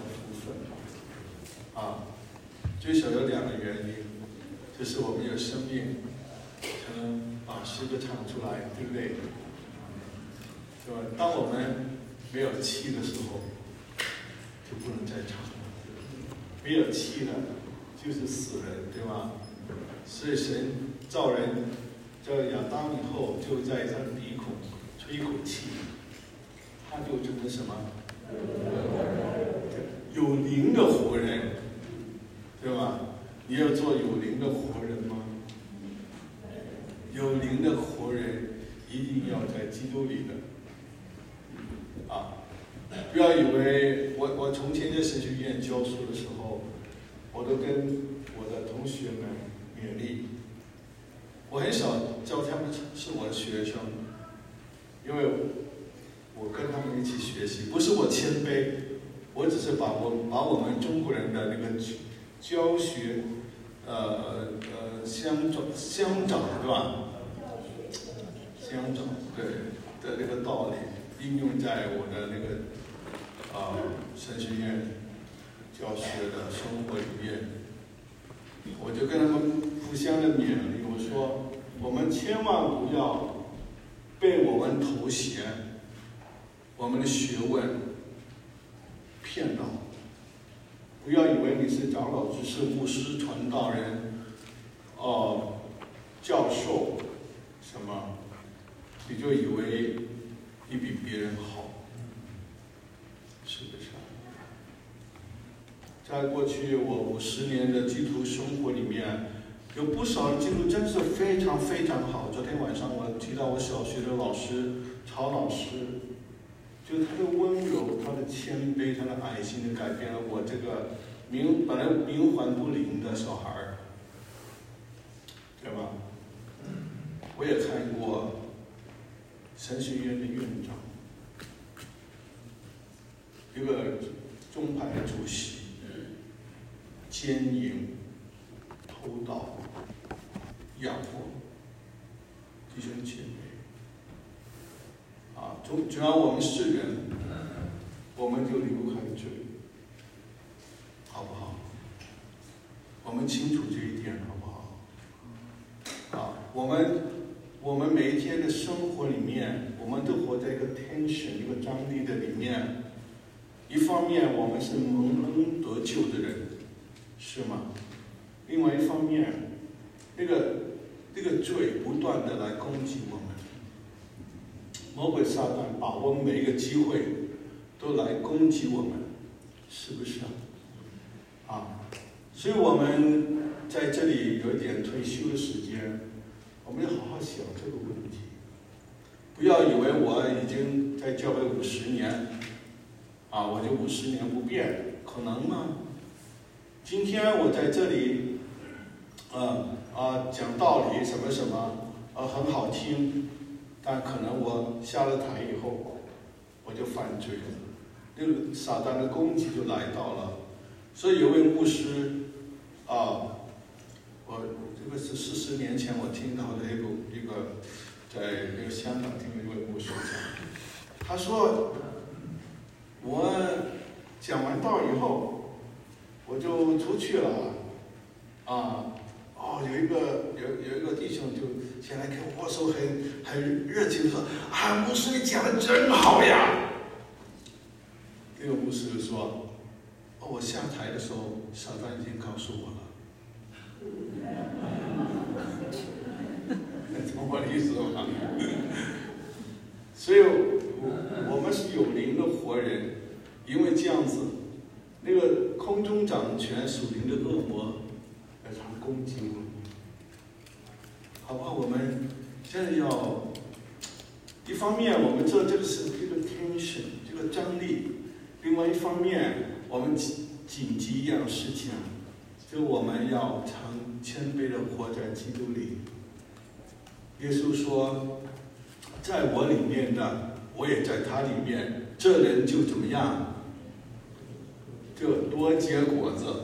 福分。最少有2个原因，就是我们有生命，才能把诗歌唱出来，对不对？对吧？当我们没有气的时候，就不能再唱了。没有气了，就是死人，对吗？所以神造人，叫亚当以后，就在他的鼻孔吹一口气，他就成了什么？有灵的活人，对吧？你要做有灵的活人吗？有灵的活人一定要在基督里的。不要以为我从前在神学院教书的时候，我都跟我的同学们勉励，我很少教他们是我的学生，因为我跟他们一起学习，不是我谦卑，我只是把我们中国人的那个教学乡长对吧？乡长对的那个道理应用在我的那个神学院教学的生活里面，我就跟他们互相的勉励，我说我们千万不要被我们头衔、我们的学问骗到，不要以为你是长老、执事、牧师、传道人、教授什么，你就以为你比别人好，是不是？在过去我50年的基督徒生活里面，有不少的基督徒真是非常非常好。昨天晚上我提到我小学的老师曹老师，就是他的温柔、他的谦卑、他的爱心的改变了我这个本来冥顽不灵的小孩儿，对吧？我也看过神学院的院长，一个宗派的主席，奸淫、偷盗、压迫弟兄姐妹。只要我们是人，我们就离不开罪，好不好？我们清楚这一点，好不好？我们每一天的生活里面，我们都活在一个 tension、一个张力的里面。一方面，我们是蒙恩得救的人，是吗？另外一方面，那个罪不断的来攻击我们。魔鬼撒旦把握每一个机会都来攻击我们，是不是所以我们在这里有一点退休的时间，我们要好好想这个问题。不要以为我已经在教会50年，我就50年不变，可能吗？今天我在这里，讲道理什么什么，很好听。但可能我下了台以后，我就犯罪了，那个撒旦的攻击就来到了。所以有位牧师，我这个是40年前我听到的一个在那个香港听的一位牧师讲，他说我讲完道以后，我就出去了，有一个弟兄就前来跟我握手，很热情的说：“牧师，你讲的真好呀！”那个牧师就说：“我下台的时候，撒旦已经告诉我了。”懂我的意思吗？所以，我们是有灵的活人，因为这样子，那个空中掌权属灵的恶魔来常攻击我们。好不好？我们现在要一方面，我们知道这个是这个 tension， 这个张力；另外一方面，我们谨记一样事情，就我们要常谦卑的活在基督里。耶稣说：“在我里面的，我也在他里面，这人就怎么样？就多结果子。”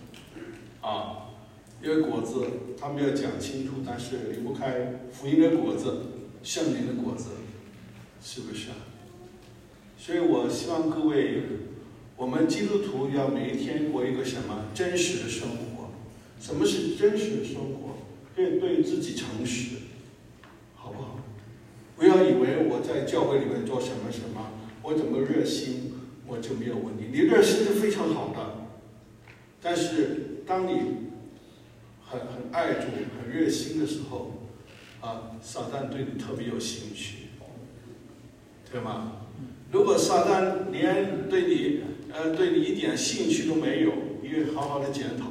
因为果子他们要讲清楚，但是离不开福音的果子、圣灵的果子，是不是？所以我希望各位， 我们基督徒要每一天过一个什么真实的生活？什么是真实的生活？对自己诚实，好不好？不要以为我在教会里面做什么什么，我怎么热心，我就没有问题。你热心是非常好的，但是当你很爱主、很热心的时候，撒旦对你特别有兴趣，对吗？如果撒旦连对你一点兴趣都没有，你也好好的检讨，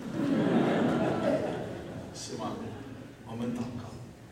是吗？我们祷告。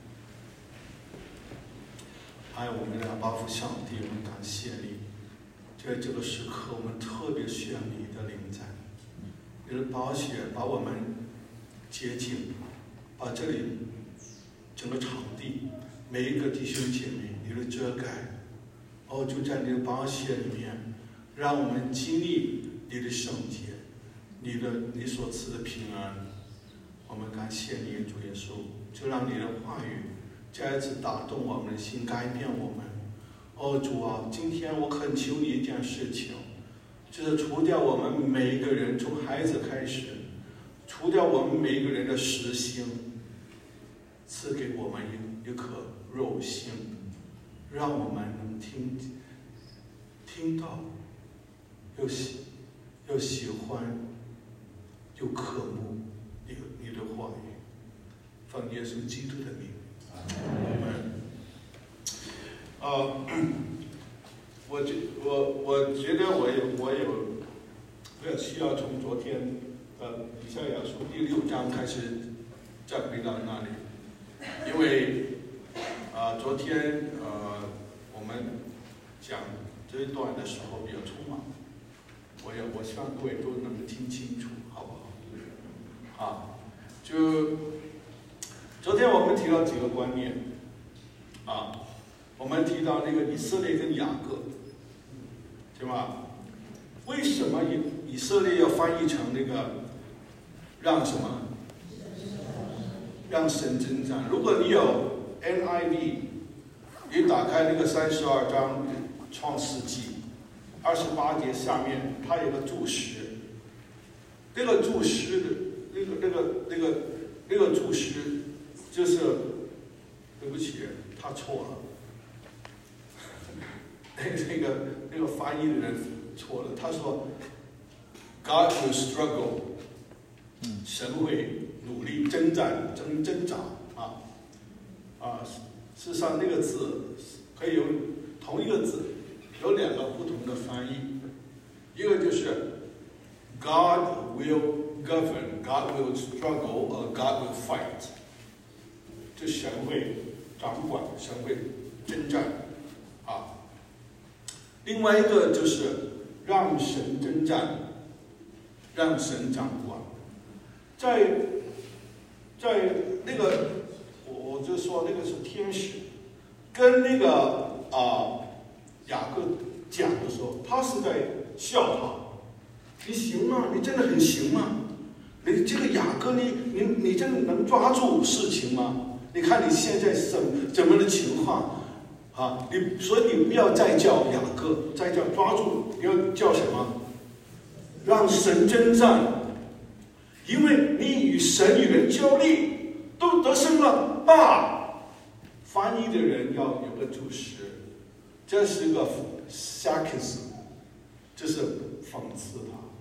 爱我们的阿爸父上帝，我们感谢你，在这个时刻，我们特别需要你的临在，你的宝血把我们洁净，把这里整个场地每一个弟兄姐妹，你的遮盖。就在你的宝血里面，让我们经历你的圣洁，你所赐的平安。我们感谢你，主耶稣，就让你的话语再一次打动我们的心，改变我们。主啊，今天我恳求你一件事情，就是除掉我们每一个人，从孩子开始，除掉我们每一个人的实心，赐给我们一颗肉心，让我们能听到，又喜欢，又渴慕你的话语。奉耶稣基督的名，阿门。我觉得我有需要从昨天以赛亚书第6章开始再回到那里，因为昨天我们讲这一段的时候比较匆忙，我希望各位都能听清楚，好不好？就昨天我们提到几个观念，我们提到那个以色列跟雅各，对吧？为什么以色列要翻译成那个让什么？让神征战。如果你有 NIV， 你打开那个32章创世纪28节下面，它有个注释。那个注释的那个注释就是，对不起，他错了。那个翻译的人错了，他说 God will struggle， 神会努力征战挣扎事实上那个字可以有同一个字有2个不同的翻译，一个就是 God will govern， God will struggle， or God will fight， 就神会掌管，神会征战另外一个就是让神征战，让神掌管。在那个我就说那个是天使跟那个雅各讲的时候，他是在笑他，你行吗？你真的很行吗？你这个雅各，你真的能抓住事情吗？你看你现在怎么的情况所以你不要再叫雅各，再叫抓住，你要叫什么？让神征战，因为你与神与人交力，都得胜了吧？翻译的人要有个注释，这是个 sarcasm， 就是讽刺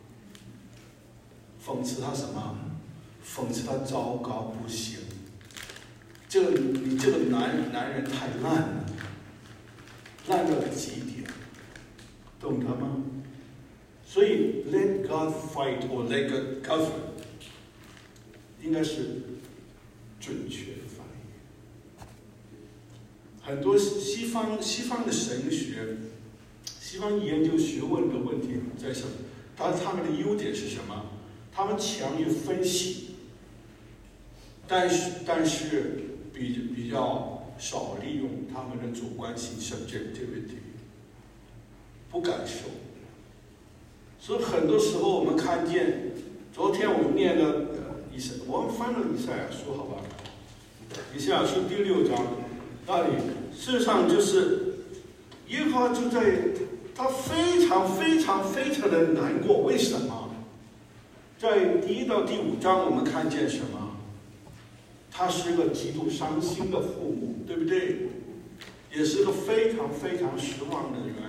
他，讽刺他什么？讽刺他糟糕不行，你这个男人太烂了。烂到了极点，懂得吗？所以 let God fight or let God govern 应该是准确的翻译。很多西方的神学，西方研究学问的问题在什么？他们的优点是什么？他们强于分析，但是比较少利用他们的主观性 subjectivity， 不感受。所以很多时候我们看见，昨天我们念的我们翻了以赛亚书，好吧？以赛亚书第6章那里，事实上就是耶和华就在他非常非常非常的难过。为什么？在第1到第5章，我们看见什么？他是个极度伤心的父母，对不对？也是个非常非常失望的人。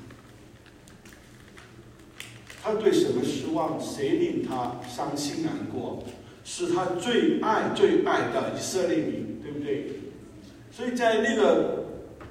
他对什么失望？谁令他伤心难过？是他最爱最爱的以色列民，对不对？所以在那个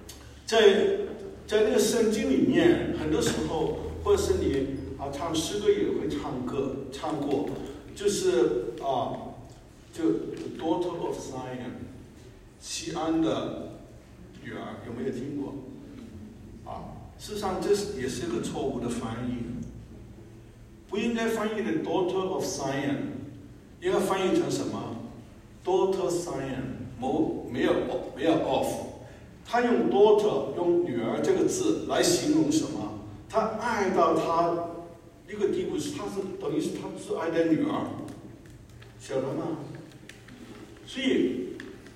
圣经里面，很多时候，或者是你唱诗歌也会唱过，就是就 Daughter of Zion， 西安的女儿，有没有听过？事实上这也是个错误的翻译，不应该翻译的 Daughter of Zion， 应该翻译成什么 ？Daughter Zion， 没有 of。他用 daughter 用女儿这个字来形容什么？他爱到他一个地步，他是等于是他是爱的女儿，晓得吗？所以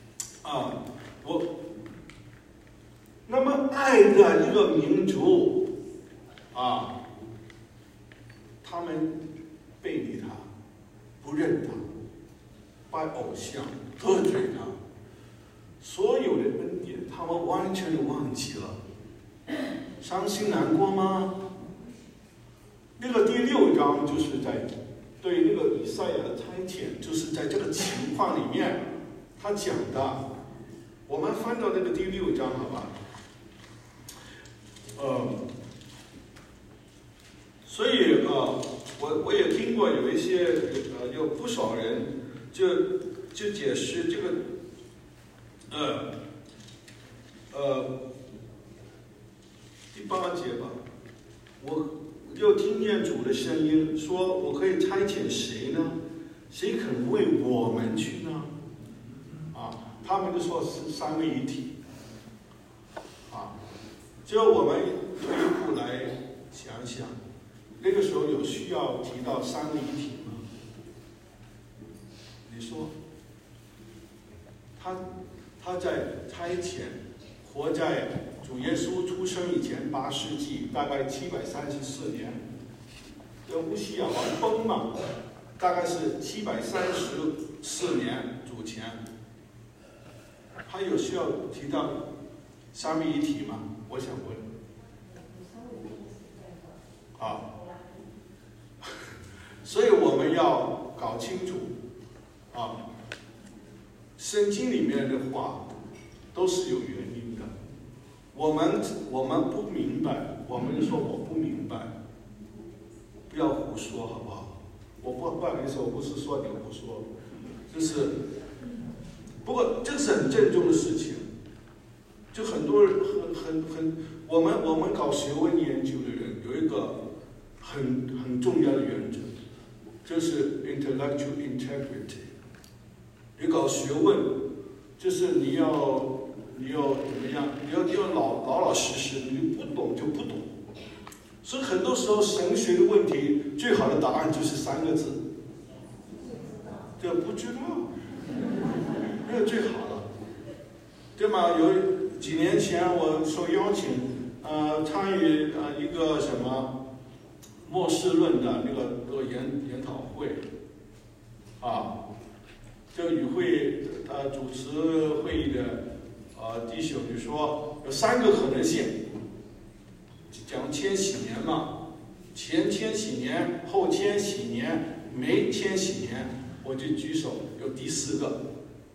那么爱的一个民族他们背离他，不认他，拜偶像，得罪他，所有的恩典他们完全的忘记了，伤心难过吗？那个第6章就是在对那个以赛亚的差遣，就是在这个情况里面他讲的。我们翻到那个第6章，好吧？所以我也听过有一些有不少人就解释这个第8节吧，我又听见主的声音说：“我可以差遣谁呢？谁肯为我们去呢？”他们就说是3位一体。就我们退一步来想想，那个时候有需要提到3位一体吗？你说，他在差遣，活在主耶稣出生以前8世纪，大概734年，跟乌西雅王崩嘛，大概是734年主前。他有需要提到3位一体吗？我想问。所以我们要搞清楚圣经里面的话都是有原因的。我们不明白，我们就说我不明白，不要胡说，好不好？不好意思，我不是说你胡说，不过这是很郑重的事情。就很多人我们搞学问研究的人有一个很重要的原则，就是 intellectual integrity。你搞学问，就是你要怎么样？你要老老实实，你不懂就不懂。所以很多时候神学的问题，最好的答案就是3个字，就不知道，那个最好了，对吗？有几年前我受邀请参与一个什么末世论的那个研讨会就与会主持会议的弟兄就说有3个可能性，讲千禧年嘛，前千禧年、后千禧年、没千禧年，我就举手，有第4个，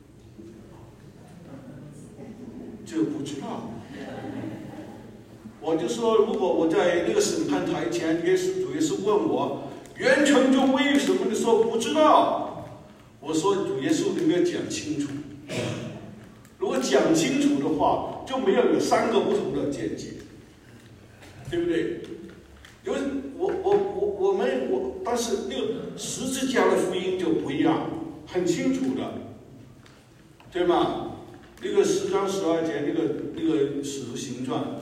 就不知道。我就说，如果我在那个审判台前，主耶稣问我袁成就为什么你说不知道？我说主耶稣你没有讲清楚。如果讲清楚的话，就没有3个不同的见解，对不对？因为但是那个十字架的福音就不一样，很清楚的，对吗？那个10章12节那个使徒行传。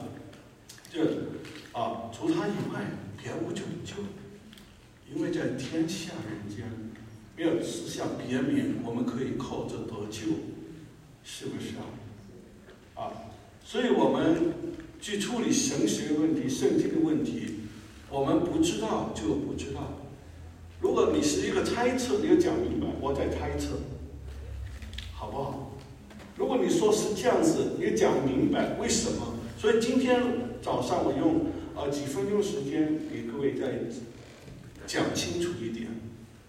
除他以外，别无拯救，因为在天下人间没有赐下别名，我们可以靠着得救，是不是所以我们去处理神学问题、圣经的问题，我们不知道就不知道。如果你是一个猜测，你要讲明白，我在猜测，好不好？如果你说是这样子，你讲明白为什么？所以今天早上我用几分钟时间给各位再讲清楚一点。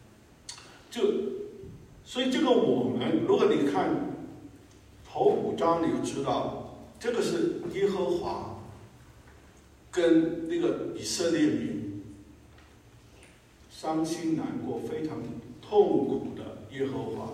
所以这个我们，如果你看头5章，你就知道这个是耶和华跟那个以色列民伤心难过、非常痛苦的耶和华。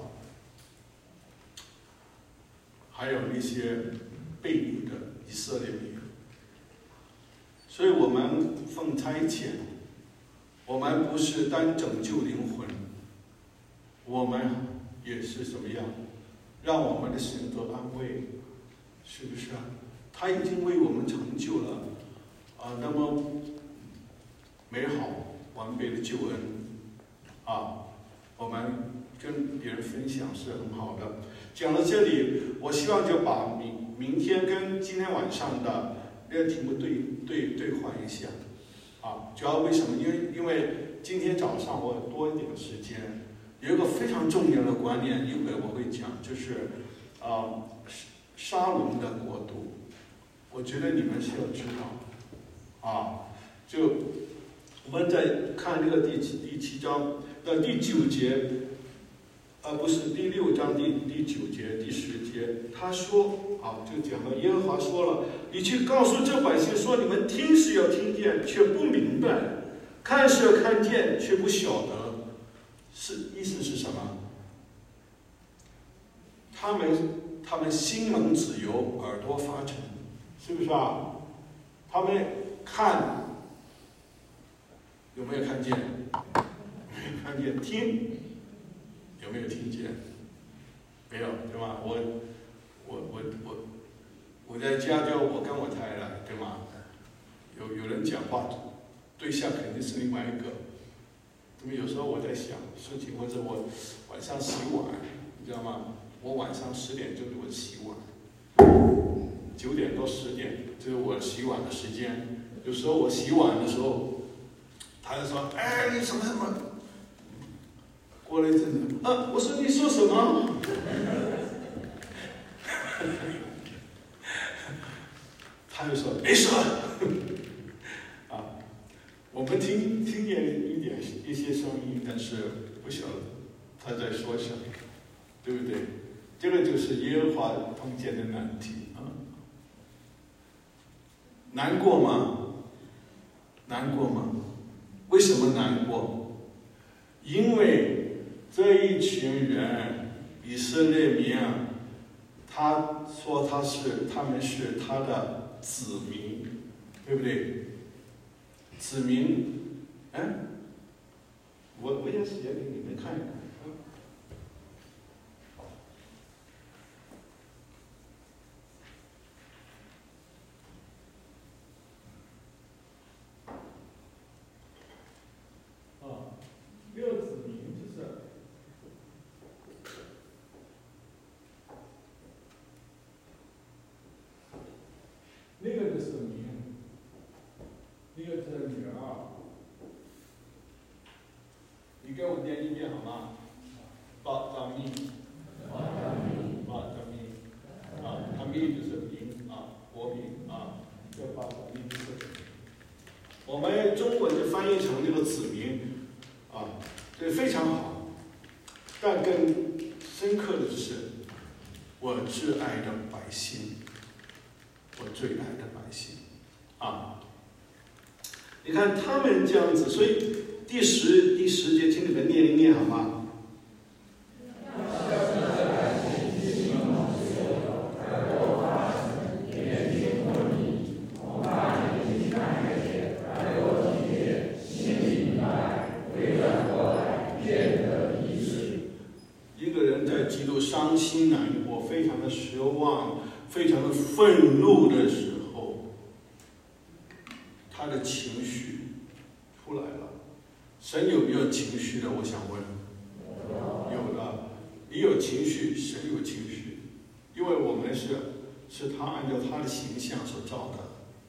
还有那些被掳的以色列民，所以我们奉差遣，我们不是单拯救灵魂，我们也是怎么样，让我们的神得安慰，是不是啊？他已经为我们成就了那么美好完备的救恩我们跟别人分享是很好的。讲到这里，我希望就把明天跟今天晚上的那个题目对换一下主要为什么？因为今天早上我多一点时间，有一个非常重要的观念，一会儿我会讲，就是沙龙的国度，我觉得你们是要知道就我们在看这个第7章的第9节。不是第6章第9节、第10节，他说就讲了耶和华说了，你去告诉这百姓说，你们听是要听见，却不明白；看是要看见，却不晓得。意思是什么？他们心蒙子油，耳朵发沉，是不是啊？他们看有没有看见？没有看见。听有没有听见？没有，对吧？我在家就我跟我太太，对吗？有人讲话，对象肯定是另外一个。因为有时候我在想事情，或者我晚上洗碗，你知道吗？我晚上10点钟我洗碗，9点到10点，这是我洗碗的时间。有时候我洗碗的时候，他就说：“哎，你什么什么。”过了一阵子，我说你说什么？他就说没事。我们听见一些声音，但是不晓得他在说什么，对不对？这个就是耶和华碰见的难题难过吗？难过吗？为什么难过？因为这一群人，以色列民他说他们是他的子民，对不对？子民，我也写给你们看一看。没有子民就是。那个就是民，那个是女儿。你给我念一遍好吗？巴扎米他米就是民国民叫巴扎米就是。我们中文就翻译成这个子民这非常好，但更深刻的是我挚爱的百姓。我最爱的百姓你看他们这样子，所以第十节，请你们念一念好吗？一个人在极度伤心难过、非常的失望、非常的愤怒的时候，他的情绪出来了。神有没有情绪的？我想问。有的。你有情绪，神有情绪，因为我们是他按照他的形象所造的。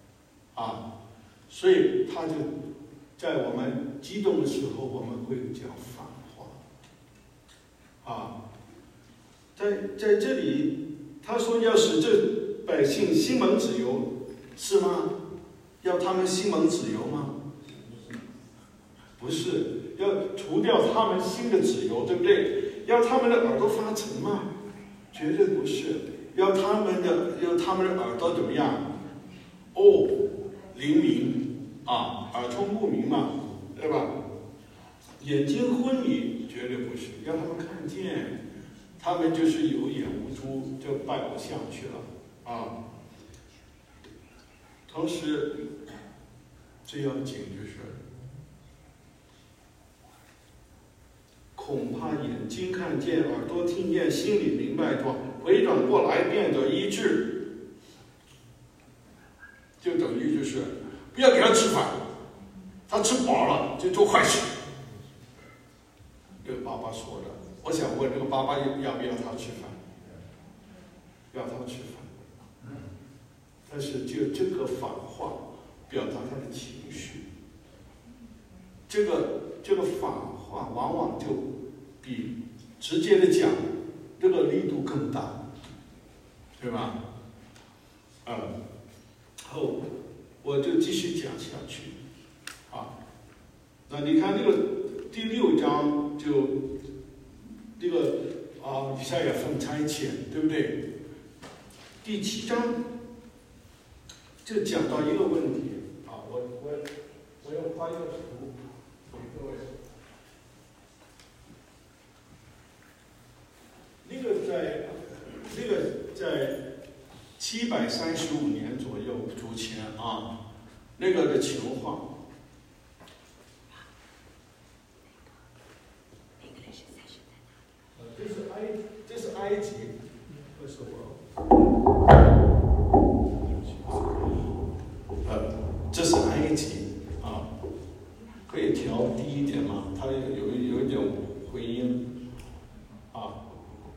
啊，所以他就在我们激动的时候，我们会讲反话，啊，在这里他说要使这百姓心蒙脂油，是吗？要他们心蒙脂油吗？不是，要除掉他们心的脂油，对不对？要他们的耳朵发沉吗？绝对不是。要他们的耳朵怎么样？哦，灵敏啊，耳聪目明嘛，对吧？眼睛昏迷，绝对不是。要他们看见，他们就是有眼无珠，就拜偶像去了啊。同时，最要紧就是恐怕眼睛看见，耳朵听见，心里明白，回转过来变得医治，就等于就是不要给他吃饭，他吃饱了就做坏事。这个爸爸说的，我想问这个爸爸要不要他吃饭？要他吃饭，但是就这个反话表达他的情绪，这个反话往往就比直接的讲这个力度更大，对吧？后我就继续讲下去啊。那你看这个第6章就这个以赛亚奉差遣，对不对？第7章就讲到一个问题啊，我要画一个图给各位。那个在735年左右主前啊，那个的情况。这是埃及，这是这是埃及啊，可以调低一点吗？它有一点回音啊。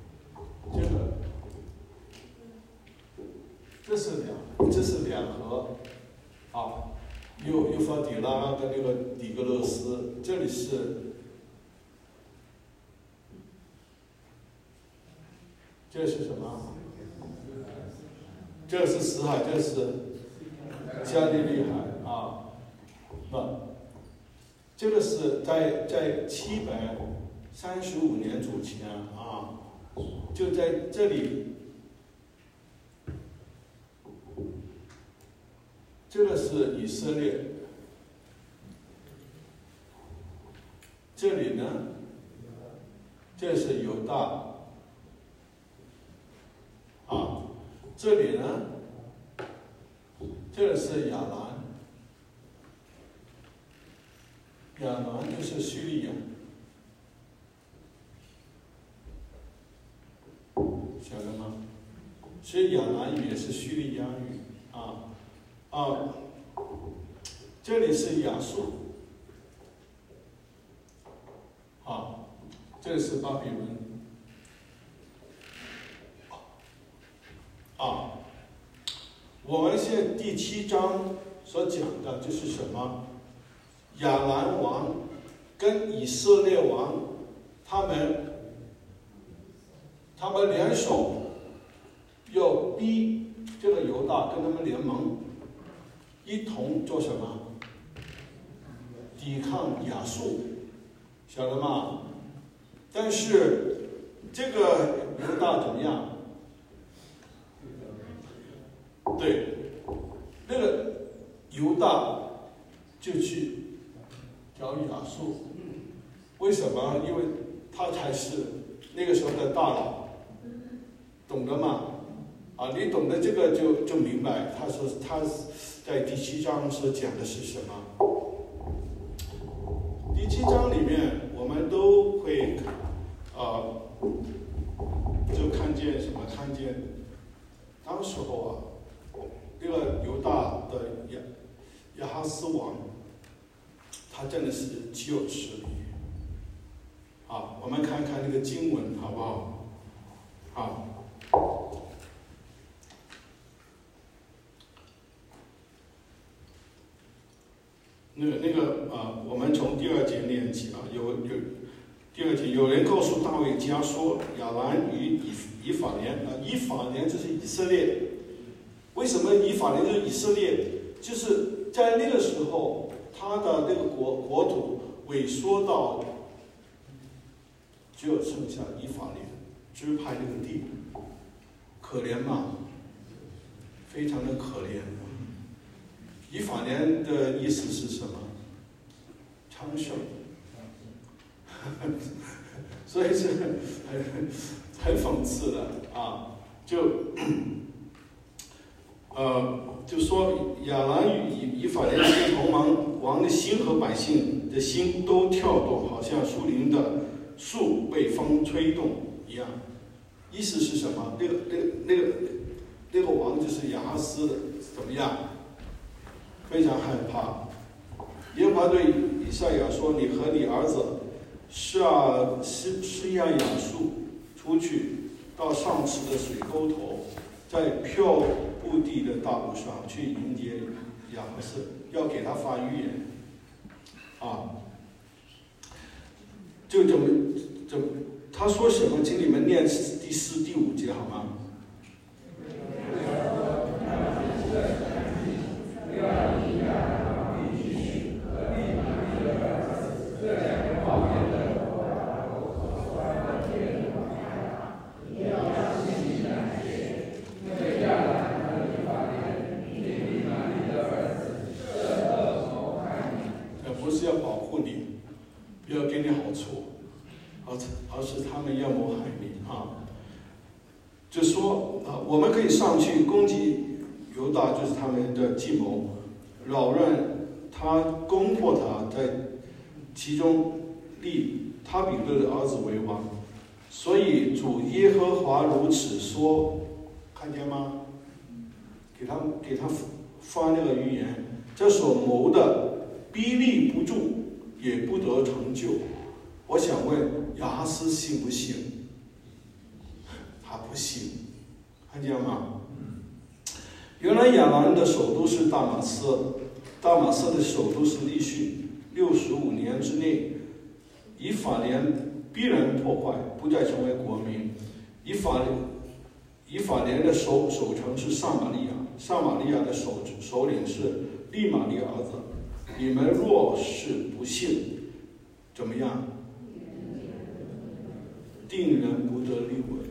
这是两河啊，幼发底拉跟那个底格勒斯，这里是。这是什么？这是死海，这是加利利海啊。这个是在735年主前啊，就在这里。这个是以色列，这里呢，这是犹大。这里呢，这是亚兰，亚兰就是叙利亚，晓得吗？所以亚兰语也是叙利亚语这里是亚述，这里是巴比伦。我们现在第7章所讲的就是什么？亚兰王跟以色列王，他们联手，要逼这个犹大跟他们联盟，一同做什么？抵抗亚述，晓得吗？但是这个犹大怎么样？对，那个犹大就去找亚述，为什么？因为他才是那个时候的大佬，懂得吗？你懂得这个就明白。他说他在第7章所讲的是什么？第7章里面我们都会就看见什么？看见当时候这个犹大的亚哈斯王，他真的是极有势力。我们看看那个经文好不好？ 我们从第2节念起啊，第2节，有人告诉大卫家说，亚兰与以法莲以法莲就是以色列。为什么以法莲就是以色列？就是在那个时候，他的那个国土萎缩到只有剩下以法莲支派那个地，可怜嘛，非常的可怜。以法莲的意思是什么？昌盛，所以是很讽刺的啊！就说亚兰与以法莲这同王的心和百姓的心都跳动，好像树林的树被风吹动一样。意思是什么？那个王就是亚哈斯怎么样？非常害怕。耶和华对以赛亚说：“你和你儿子施亚雅述出去，到上池的水沟头，在漂布地的大路上去迎接亚哈斯，要给他发预言。”就怎么他说什么？请你们念第4、第5节好吗？不是要保护你，不要给你好处，而是他们要谋害你啊！就说我们可以上去攻击犹大，就是他们的计谋，扰乱他，攻破他，在其中立他比勒的儿子为王。所以主耶和华如此说，看见吗？给他发那个预言，这所谋的逼立不住，也不得成就。我想问亚哈斯信不信？他不信，看见吗？原来亚兰的首都是大马色，大马色的首都是利逊。65年之内，以法莲必然破坏，不再成为国民。以法莲的首城是撒玛利亚，撒玛利亚的首领是利玛利儿子。你们若是不信，怎么样？定然不得立位。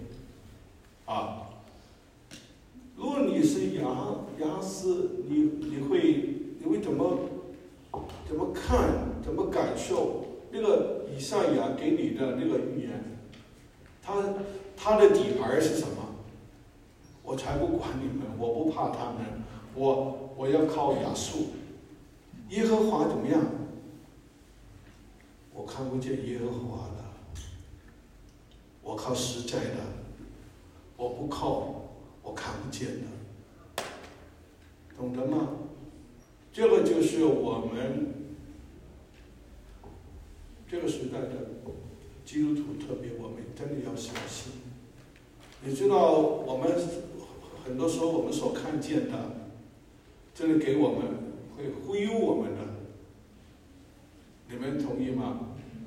如果你是亚哈斯，你会怎么看？怎么感受？那个以赛亚给你的那个预言，他的底牌是什么？我才不管你们，我不怕他们，我要靠亚述。耶和华怎么样？我看不见耶和华的，我靠实在的，我不靠我看不见的，懂得吗？这个就是我们这个时代的基督徒，特别我们真的要小心。你知道，我们很多时候我们所看见的，真的给我们会忽悠我们的，你们同意吗？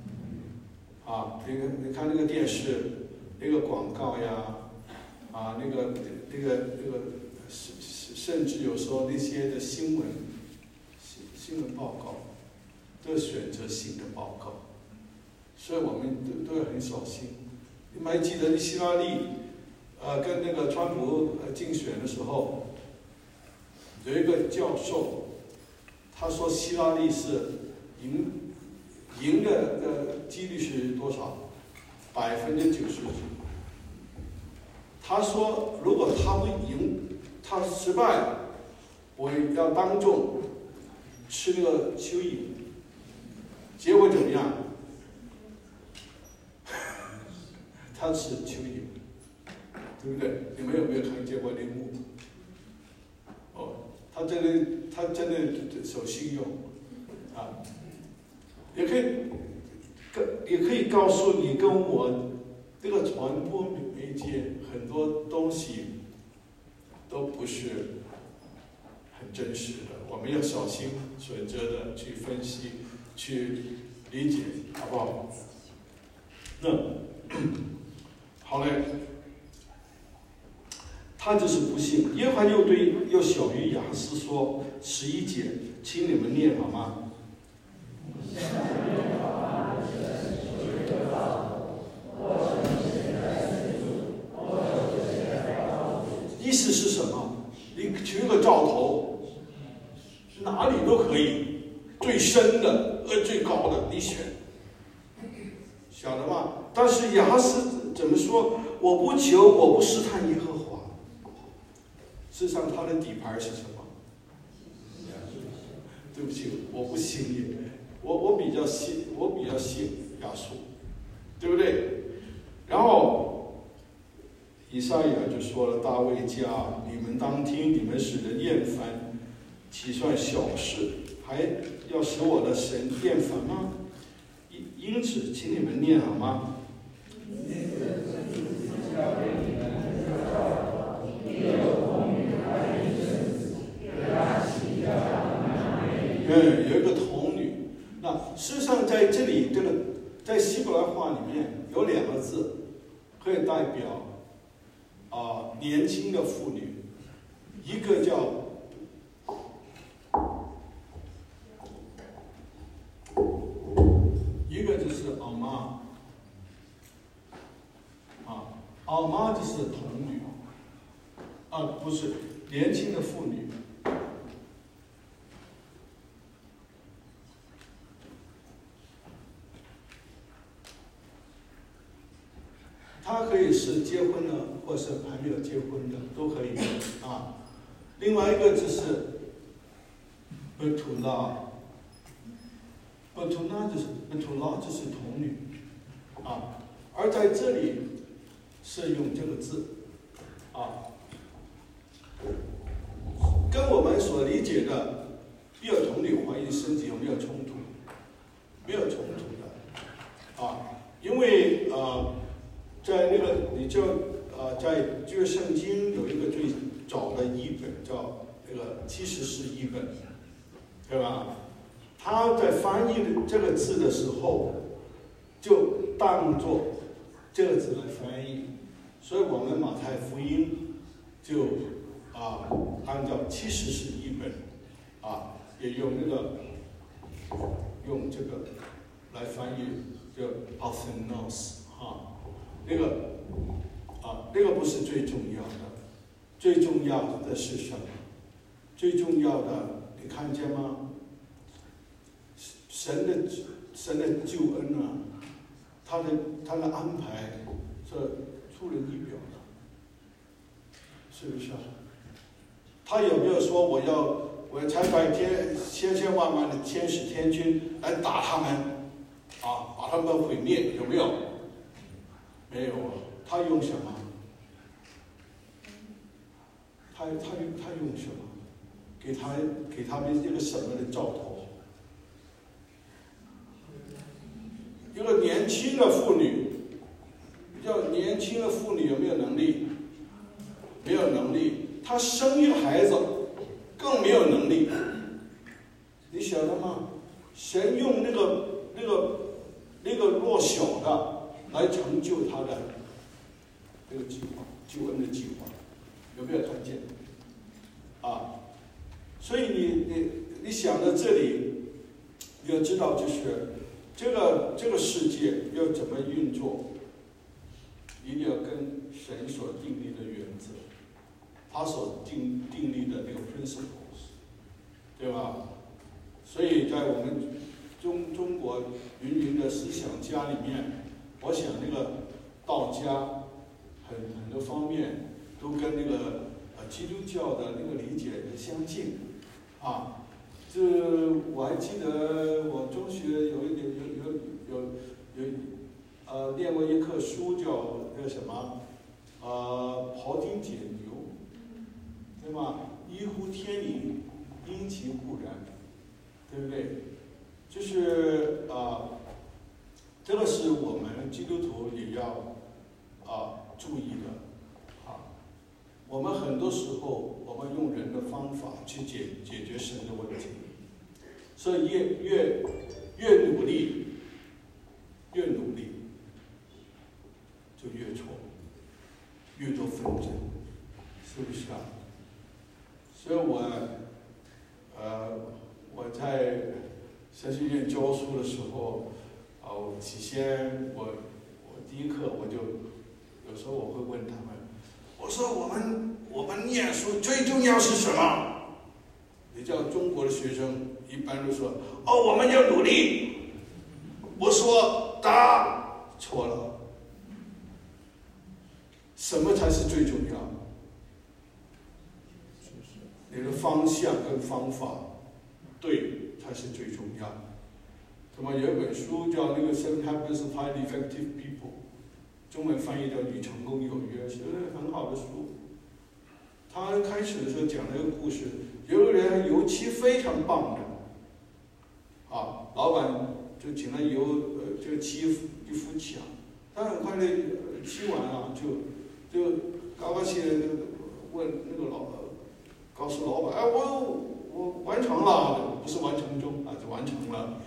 你看那个电视那个广告呀，那个甚至有时候那些的新闻报告都是选择性的报告，所以我们都要很小心。你们还记得希拉里跟那个川普竞选的时候，有一个教授，他说希拉里是赢的几率是多少？90%。他说如果他不赢，他失败，我要当众吃那个蚯蚓。结果怎么样？他吃蚯蚓，对不对？你们有没有看见过那幕？他真的守信用也可以告诉你跟我这个传播媒介很多东西都不是很很真实的，我们要小心准则的去分析、去理解，好不好？那好嘞，他就是不信。耶和华又小于亚斯说11节，请你们念好吗？意思是什么？你取个兆头，哪里都可以，最深的最高的你选，晓得吗？但是亚斯怎么说？我不求，我不试探耶和华。事实上，他的底牌是什么？对不起，我不信耶，我比较信亚述，对不对？然后以赛亚就说了：“大卫家，你们当听，你们使人厌烦，岂算小事？还要使我的神厌烦吗？因此，请你们念好吗？”有一个童女。那事实上，在这里，这个在希伯来话里面有2个字，可以代表年轻的妇女，一个叫就是奥妈，奥妈就是童女，不是年轻的妇女。他可以是结婚了，或是还没有结婚的，都可以啊。另外一个就是Betula 就是童女啊，而在这里是用这个字啊，跟我们所理解的比尔童女怀孕生子有没有冲突？没有冲突的啊，因为在那个你就在旧约圣经有一个最早的译本叫那个70士译本，对吧？他在翻译这个字的时候，就当作这个字来翻译，所以我们马太福音就按照70士译本也用用这个来翻译，叫 Orthonos 那个不是最重要的，最重要的是什么？最重要的，你看见吗？神的救恩他的安排是出人意表的，是不是？他有没有说我要采百千万的天使天军来打他们把他们毁灭？有没有？没有啊。他用什么？他用什么？给他们一个什么的兆头？一个年轻的妇女，年轻的妇女有没有能力？没有能力。她生一个孩子更没有能力。你晓得吗？神用那个弱小的来成就他的这个计划，救恩的计划，有没有看见？所以你想到这里，你要知道就是这个世界要怎么运作，一定要跟神所订立的原则，他所订立的那个 principles， 对吧？所以在我们中国芸的思想家里面，我想那个道家很多方面都跟那个基督教的那个理解相近这我还记得我中学有念过一课书叫那个什么庖丁解牛，对吧？依乎天理，因其固然，对不对？就是这个是我们基督徒也要注意的我们很多时候我们用人的方法去解决神的问题，所以越努力就越错，越多纷争，是不是啊？所以我在神学院教书的时候，起先我第一课我就有时候我会问他们，我说我们念书最重要是什么？比较中国的学生一般都说我们要努力。我说答错了，什么才是最重要？你的方向跟方法对才是最重要。那么有一本书叫那个《Seven Habits of Highly Effective People》，中文翻译叫《与成功有约》，是很好的书。他开始的时候讲了一个故事，有个人油漆非常棒的，老板就请他就漆一幅墙，他很快的漆完了，就高高兴兴问那个告诉老板，我完成了，不是完成中就完成了。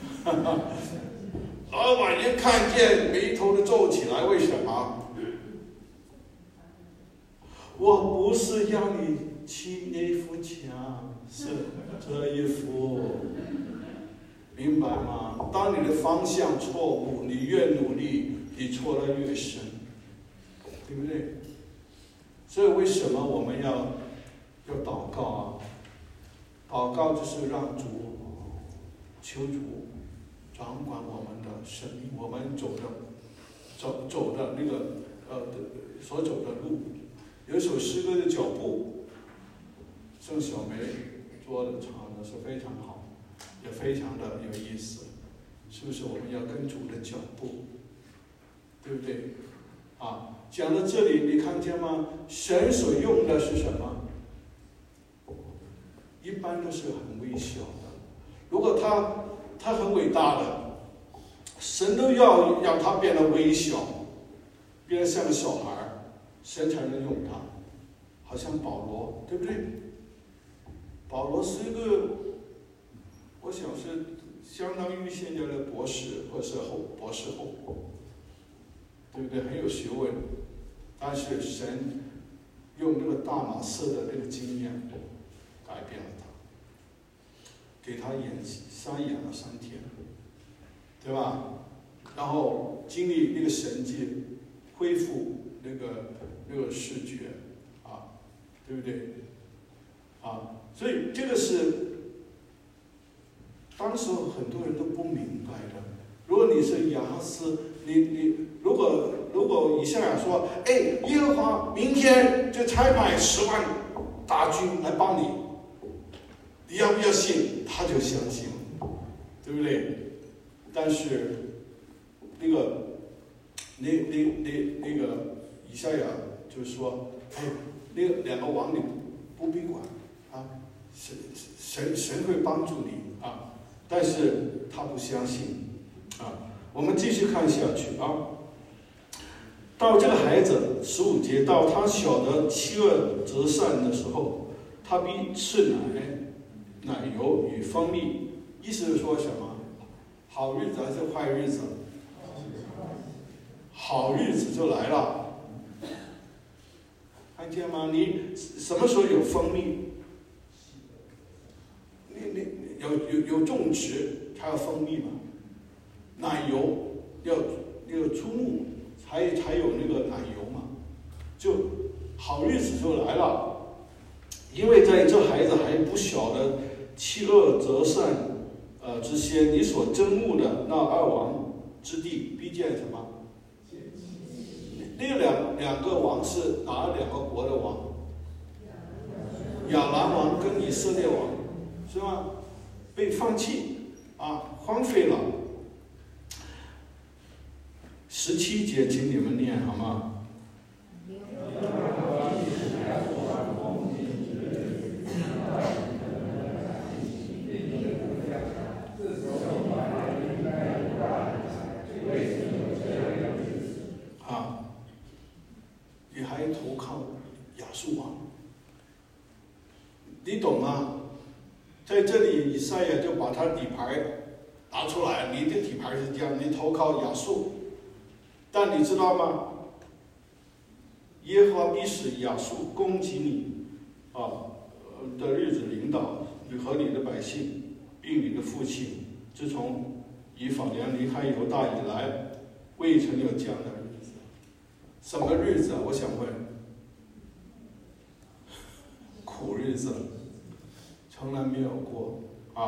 老板一看见眉头都皱起来，为什么？我不是要你漆那幅墙，是这一幅，明白吗？当你的方向错误，你越努力，你错得越深，对不对？所以为什么我们要祷告啊？祷告就是让求主掌管我们的生命，我们走的那个所走的路。有一首诗歌的脚步，郑小梅做的唱的是非常好，也非常的有意思，是不是？我们要跟主的脚步，对不对？讲到这里，你看见吗？神所用的是什么？一般都是很微小的。如果他很伟大的，神都要让他变得微小，变得像个小孩，神才能用他。好像保罗，对不对？保罗是一个，我想是相当于现在的博士或是博士后，对不对？很有学问，但是神用那个大马色的那个经验改变了他，给他山养了3天，对吧？然后经历那个神迹，恢复那个视觉，对不对？所以这个是当时很多人都不明白的。如果你是亚哈斯，你如果以赛亚说，耶和华明天就差派10万大军来帮你，你要不要信？他就相信了，对不对？但是那个以赛亚就说，那2个王你不必管神会帮助你但是他不相信我们继续看下去到这个孩子15节，到他晓得欺恶择善的时候，他必吃奶油与蜂蜜，意思是说什么？好日子还是坏日子？好日子就来了，看见吗？你什么时候有蜂蜜？你有种植才有蜂蜜嘛？奶油要那个出牧才有那个奶油嘛？就好日子就来了，因为在这孩子还不晓得欺恶择善之先，你所憎恶的那2王之地必见什么？那两个王是哪2个国的王？亚兰王跟以色列王，是吧？被放弃荒废了。17节，请你们念好吗？你还投靠亚述王。你懂吗？在这里，以赛亚就把他底牌拿出来，你的底牌是这样，你投靠亚述。但你知道吗？耶和华必使亚述攻击你的日子临到你和你的百姓，并你的父亲。自从以法莲离开犹大以来，未曾有这样的日子。什么日子啊？我想问，苦日子，从来没有过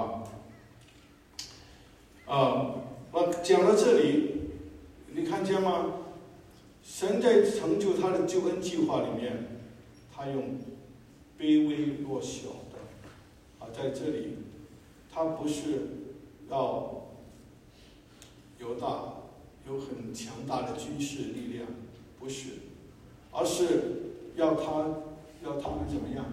我讲到这里，你看见吗？神在成就他的救恩计划里面，他用卑微弱小的在这里，他不是要犹大有很强大的军事力量，不是，而是要他们怎么样？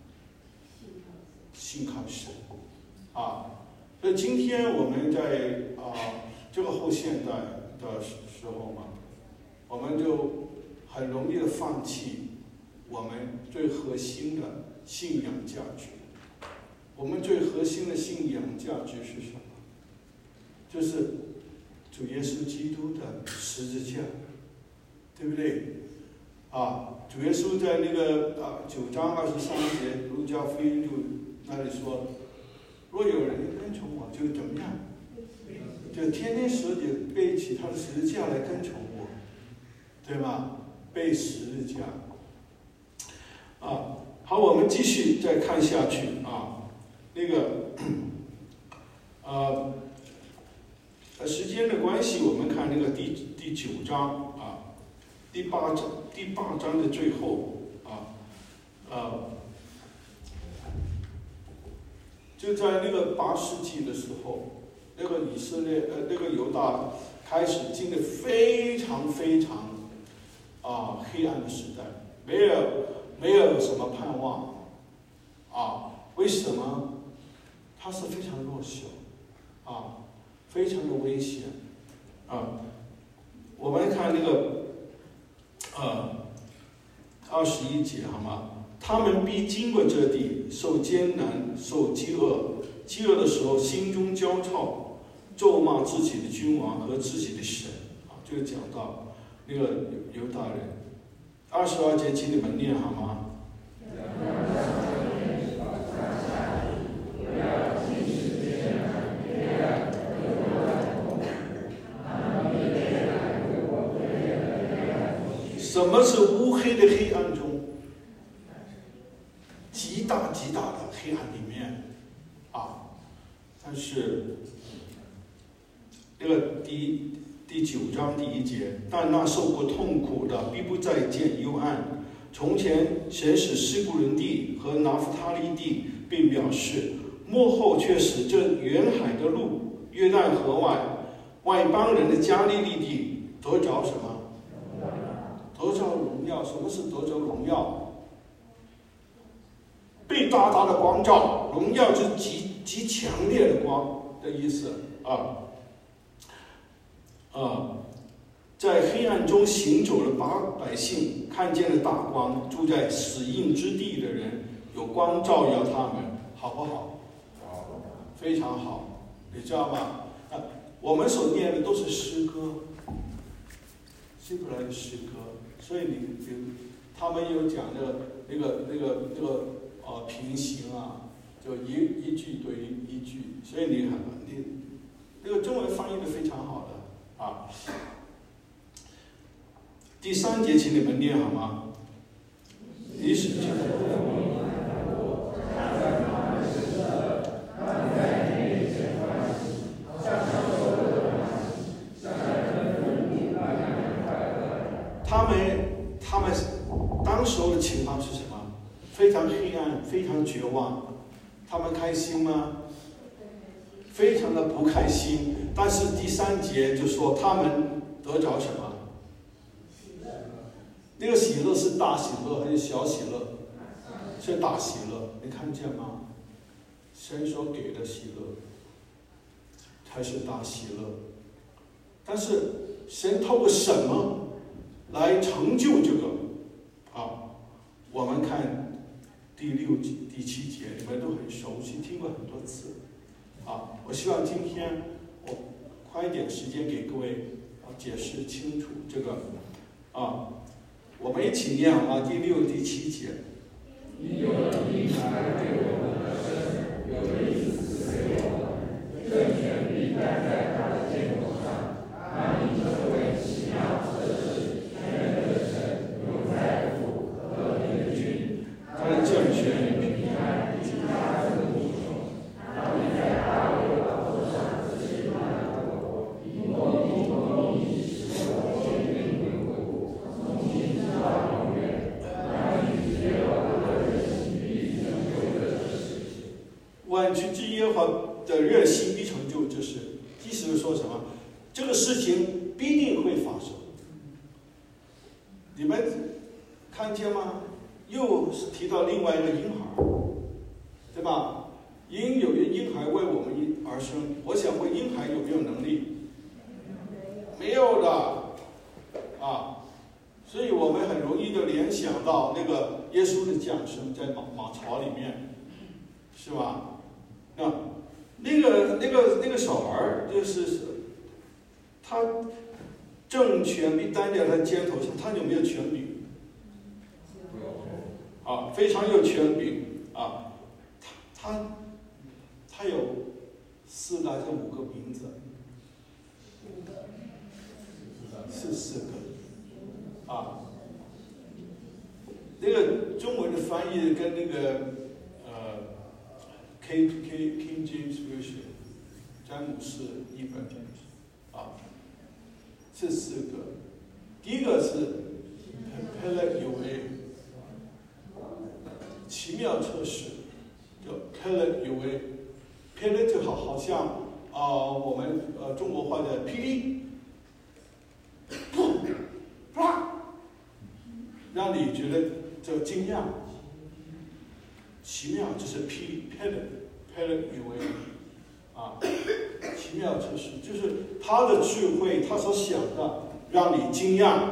信靠神所以今天我们在这个后现代的时候嘛，我们就很容易的放弃我们最核心的信仰价值。我们最核心的信仰价值是什么？就是主耶稣基督的十字架，对不对？主耶稣在那个9章23节，路加福音就那里说，若有人跟从我，就怎么样？就天天舍己背起他的十字架来跟从我，对吧？背十字架。好，我们继续再看下去那个时间的关系，我们看那个第9章第八章的最后就在那个8世纪的时候，那个以色列那个犹大开始经历非常非常黑暗的时代，没有什么盼望为什么？它是非常弱小非常的危险我们看那个21节好吗？他们必经过这地，受艰难，受饥饿。饥饿的时候，心中焦躁，咒骂自己的君王和自己的神就讲到那个犹大人。22节，请你们念好吗？什么是乌黑的黑暗中？极大极大的黑暗里面但是这个第9章第1节，但那受过痛苦的必不再见幽暗。从前神使西布伦地和拿弗他利地被藐视，末后却使这远海的路、约旦河外邦人的加利利地得着什么？得着荣耀。什么是得着荣耀？被大大的光照，荣耀就是极强烈的光的意思在黑暗中行走的百姓看见了大光，住在死荫之地的人有光照耀他们，好不好？非常好，你知道吗？我们所念的都是诗歌，希伯来的诗歌，所以他们有讲那个平行就一句对一句，所以你那个中文翻译的非常好的第3节，请你们念好吗？历史记他们当时候的情况是什么？非常黑暗，非常绝望。他们开心吗？非常的不开心。但是第3节就说他们得着什么？那个喜乐是大喜乐还是小喜乐？是大喜乐，你看见吗？神所给的喜乐才是大喜乐。但是神透过什么来成就这个我们看第6、第7节，你们都很熟悉，听过很多次。我希望今天我花一点时间给各位解释清楚这个。我们一起念第6、第7节。 你有了婴孩为我们而生，有了意思为我们，政权必担在他的肩头上。他因这位奇妙测试，全能的神永在父和平的君，他的政权与平安及他的无穷。他必在大卫宝座上治理他的国，以公义使我坚定稳固，从今直到永远。 万军之耶和华的热心必成就这事，意思是说什么？这个事情必定会发生。你们看见吗？又提到另外一个婴孩，对吧？有个婴孩为我们而生，我想问婴孩有没有能力？没有的，所以我们很容易就联想到那个耶稣的降生在马槽里面，是吧？那个小孩就是他政权必担在他肩头上，他有没有权柄？非常有权柄他有4个还是5个名字？是4个那个中文的翻译跟那个King James Version 詹姆士译本是4个。第一个是 Peleuo 奇妙测试，叫 Peleuo。Peleuo 好像我们中国话的霹雳，让你觉得这惊讶。奇妙就是Peleuo 奇妙测试就是他的智慧，他所想的让你惊讶。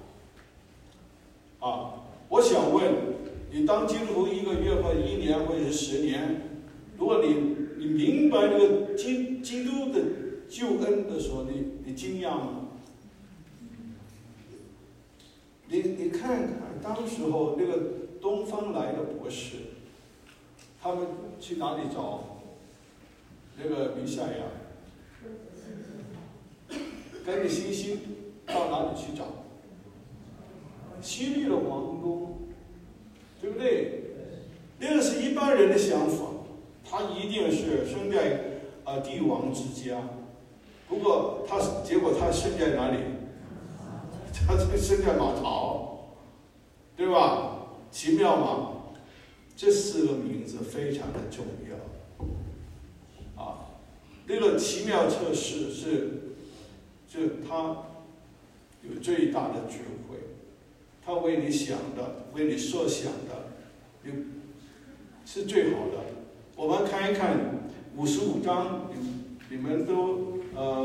我想问你，当基督徒1个月或者1年或者是10年，如果你明白这个基督的救恩的时候，你惊讶吗？你看看当时候那个东方来的博士，他们去哪里找那个弥赛亚？跟着星星到哪里去找？西律的王宫，对不对？那个是一般人的想法，他一定是生在帝王之家。不过结果他生在哪里？他生在马槽，对吧？奇妙吗？这4个名字非常的重要。那个奇妙测试是他有最大的智慧，他为你想的，为你设想的，是最好的。我们看一看55章，你们都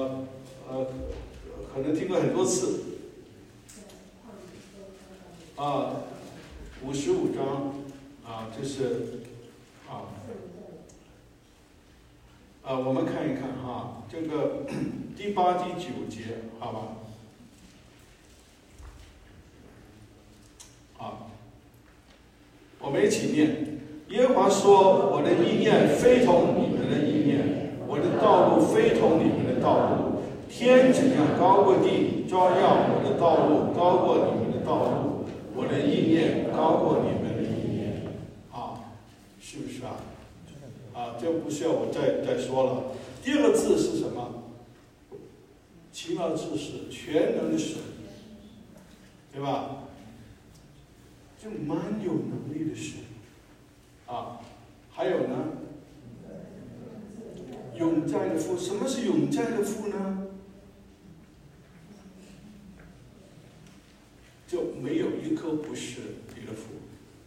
可能听过很多次。55章就是我们看一看这个第8、第9节，好吧？我们一起念。耶和华说：“我的意念非同你们的意念，我的道路非同你们的道路。天怎样高过地，照样我的道路高过你们的道路，我的意念高过你们的意念。”是不是这不需要我再说了。第2个字是什么？奇妙之神，全能的神，对吧？就蛮有能力的神还有呢，永在的父。什么是永在的父呢？就没有一颗不是你的父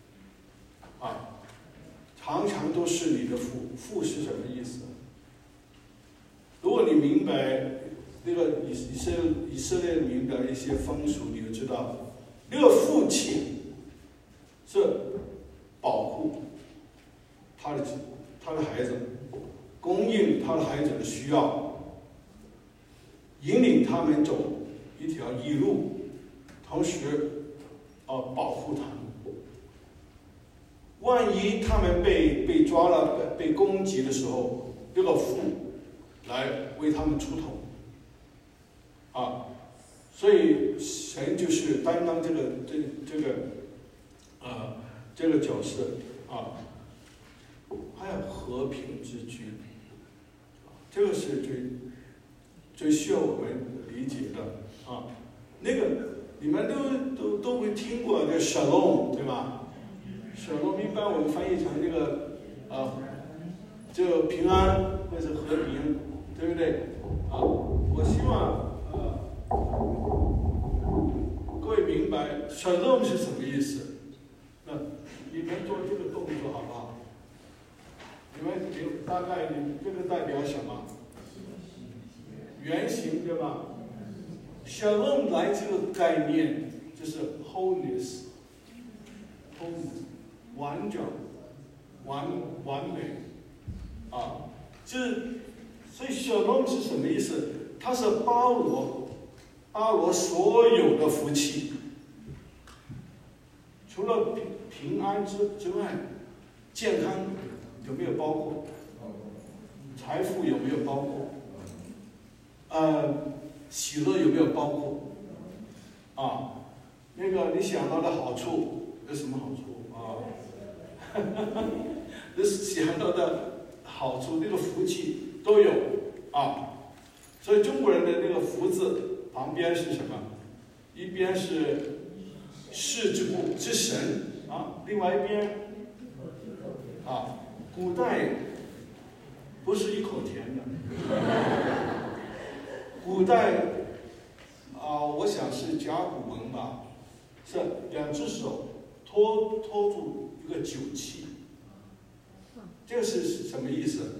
常常都是你的父。父是什么意思？如果你明白那个以色列民的一些风俗，你就知道那个父亲是保护他的孩子，供应他的孩子的需要，引领他们走一条义路，同时保护他们。万一他们被抓了、被攻击的时候，这个父来为他们出头。所以神就是担当这个角色还有和平之君，这个是最需要我们理解的那个你们都会听过这 shalom 对吧 ？shalom 一般我们翻译成这个这个平安或者和平，对不对？我希望各位明白 shalom 是什么意思？你们做这个动作好不好？你们大概这个代表什么？圆形对吧 ？shalom 来这个概念就是 wholeness， 完整、完美所以 shalom 是什么意思？它是包罗所有的福气，除了平安之外，健康有没有包括？财富有没有包括？喜乐有没有包括？那个你想到的好处有什么好处这是想到的好处，那个福气都有所以中国人的那个福字旁边是什么？一边是士之部之神另外一边古代不是一口甜的，古代我想是甲骨文吧，是两只手托住一个酒器，这个是什么意思？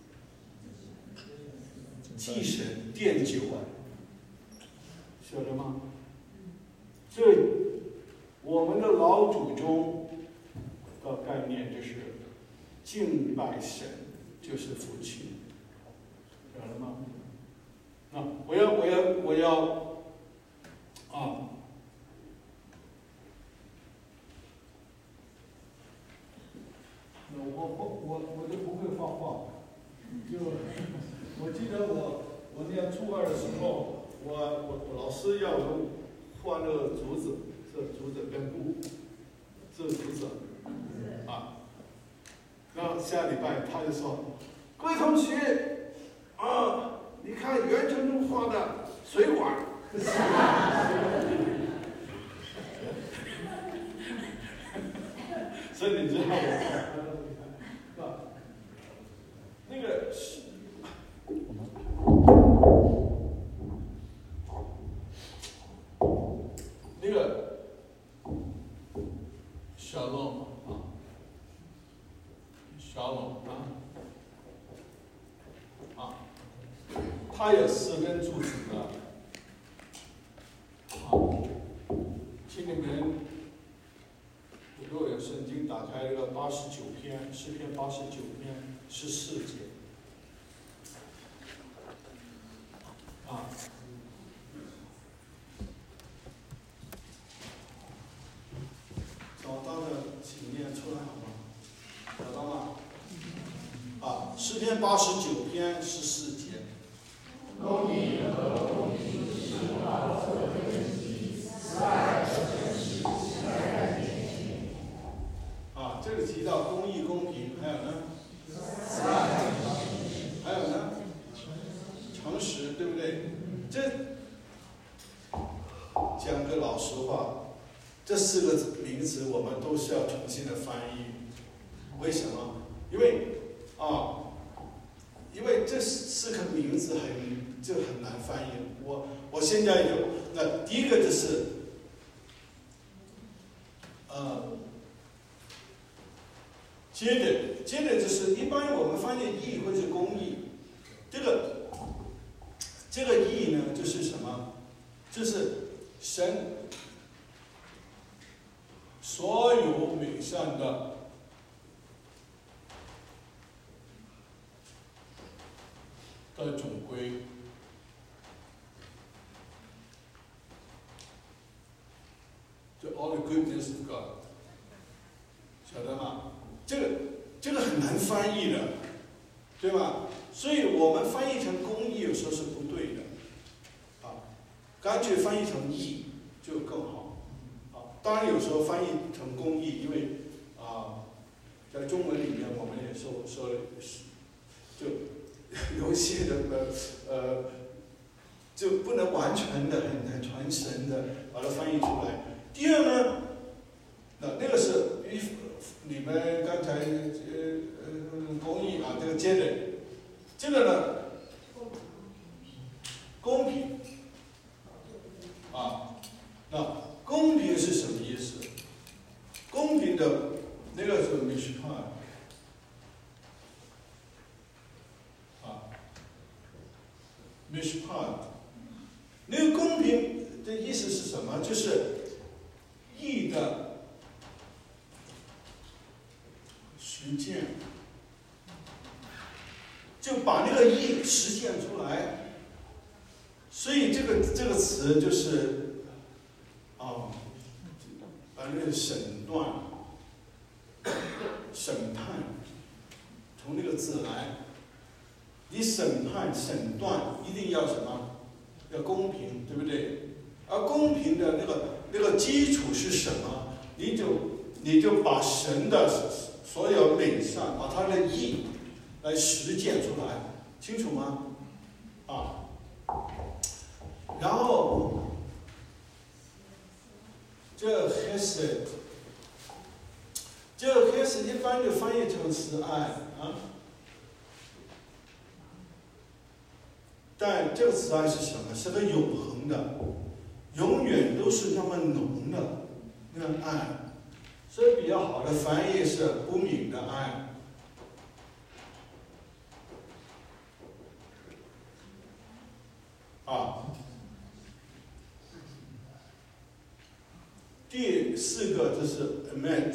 祭神奠酒晓得吗？所以我们的老祖宗的概念就是敬拜神就是福气，晓得吗？我要我就不会画画，我记得我念初二的时候，我老师要我画那个竹子，这竹子跟布，这竹子然后下礼拜他就说，各位同学你看袁成中画的水管所以你知道那个shalom 它有4根柱子的请你们如果有圣经打开这个89篇诗篇89篇14节找到的请念出来好吗？找到吗？诗篇89篇14节。 公义和公平是宝座的根基，慈爱和诚实是在人面前。 这个提到公义、公平，还有呢？ 慈爱和诚实， 还有呢？诚实，对不对？这讲个老实话，这4个名词我们都是要重新的翻译。为什么？因为这4个名字很难翻译。我现在那第一个就是接着就是一般我们翻译义或者公义，这个义呢就是什么？就是神所有美善的总归。就 all the goodness of God， 晓得吗？这个很难翻译的，对吧？所以我们翻译成公义有时候是不对的，干脆翻译成义就更好。当然有时候翻译成公义，因为在中文里面我们也说就有一些的就不能完全的很传神的把它翻译出来。第二呢，那个是你们刚才公益这个接着，这个呢公平那公平是什么意思？公平的那个是 mishpat mishpat， 那个公平的意思是什么？就是义的实践，就把那个义实现出来。所以这个词就是把那个审判，从那个字来。你审判、审断一定要什么？要公平，对不对？而公平的那个基础是什么？你就把神的所有美善，把他的义来实践出来，清楚吗？然后这 hesed， 这 hesed 一般就翻译成慈爱但这个慈爱是什么？是个永恒的，永远都是那么浓的那个爱。所以比较好的翻译是不泯的爱。第四个就是 emet，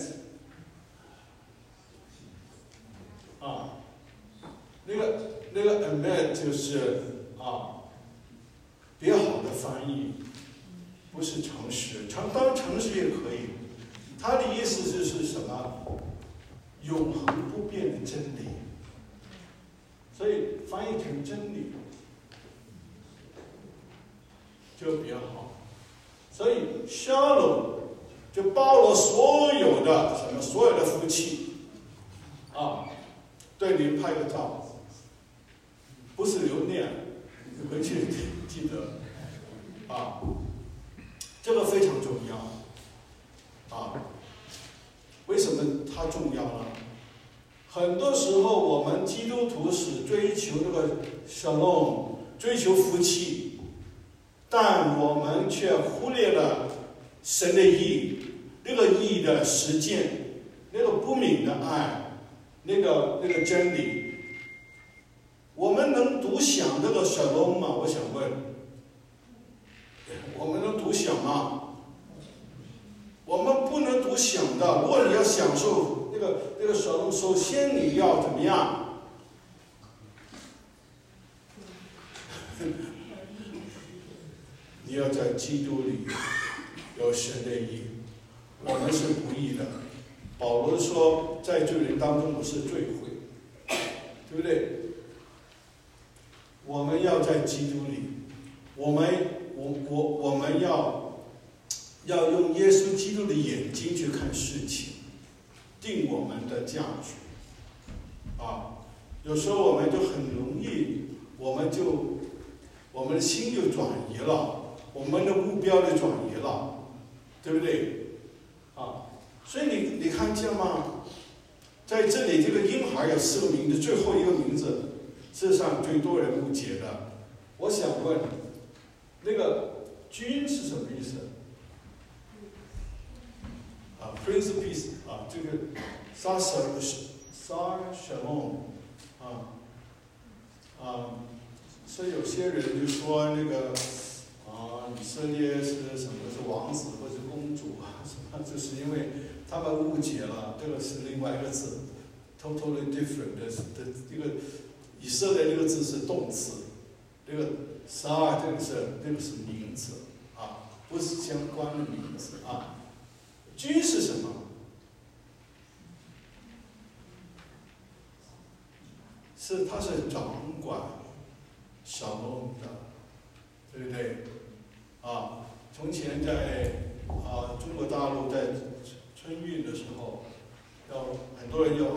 那个 emet 就是比较好的翻译，不是诚实，当然诚实也可以。他的意思就是什么？永恒不变的真理，所以翻译成真理就比较好。所以 shalom 就包罗所有的夫妻对您拍个照，不是留念，回去记得这个非常重要为什么它重要呢？很多时候我们基督徒是追求这个 shalom， 追求夫妻，但我们却忽略了神的义，那个义的实践，那个不泯的爱，那个真理。我们能独享这个 shalom 吗？我想问，我们能独享吗？我们不能独享的。如果你要享受那个 shalom， 首先你要怎么样？你要在基督里有神的义，我们是不义的。保罗说，在罪人当中不是罪悔，对不对？我们要在基督里，我们要用耶稣基督的眼睛去看事情，定我们的价值。有时候我们就很容易，我们的心就转移了，我们的目标就转移了，对不对？所以你看见吗？在这里这个婴孩有4个名字，最后一个名字事实上最多人误解的。我想问，那个君是什么意思？Prince of Peace 这个 Sar Shalom 所以有些人就说那个以色列是什么？是王子或者公主这是因为他们误解了，这个是另外一个字 ，totally different 的一个以色列这个字是动词，这个撒这个是名词啊，不是相关的名词啊。君是什么？他是掌管小龙的，对不对？啊，从前在中国大陆在春运的时候，很多人要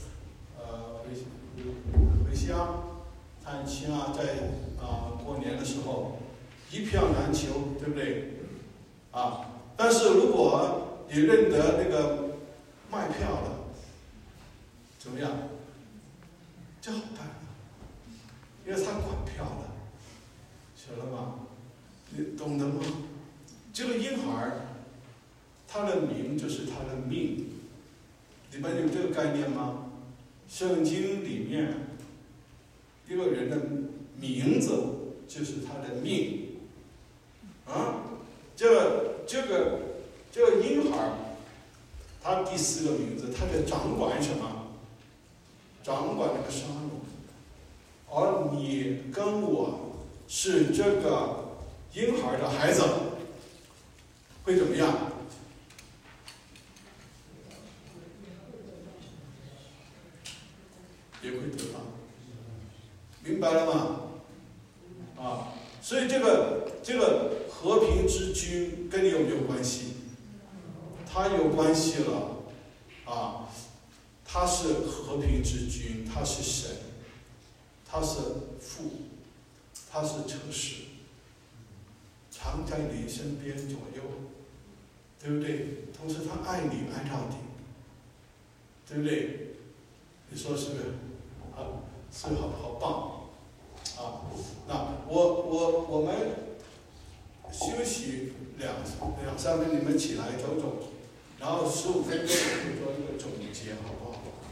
回乡探亲啊，在过年的时候一票难求，对不对？啊，但是如果你认得那个卖票的，怎么样？这好办，因为他管票的，晓得吗？你懂得吗？这个婴孩，他的名就是他的命，你们有这个概念吗？圣经里面，一个人的名字就是他的命，啊，这个婴孩，他第4个名字，他在掌管什么？掌管那个沙龙，而你跟我是这个婴孩的孩子，会怎么样？也会得到，明白了吗？啊，所以这个和平之君跟你有没有关系？他有关系了，啊。他是和平之君，他是神，他是父，他是诚实，常在你身边左右，对不对？同时他爱你爱到底，对不对？你说是不是？是好棒啊！那我们休息两三分钟，你们起来走走，然后15分钟我们做一个总结，好不好？